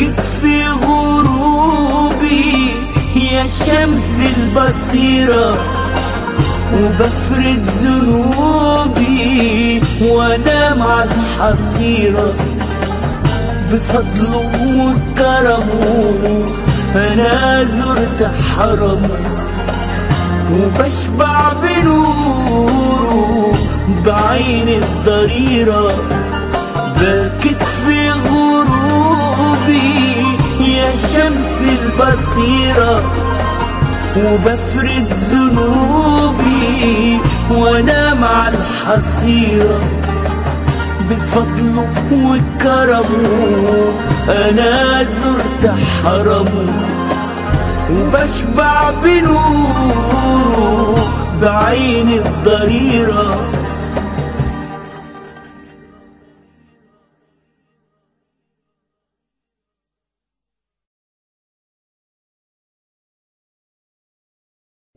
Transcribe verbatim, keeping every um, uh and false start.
بكت في غروبي يا شمس البصيرة، وبفرد ذنوبي وانام على الحصيرة. بفضله وكرمه انا زرت حرمه، وبشبع بنوره بعين الضريرة. بكت في غروبي يا شمس البصيرة، وبفرد ذنوبي وانام على الحصيرة. بفضله وكرمه انا زرت حرمه، وبشبع بنوره بعين الضريرة.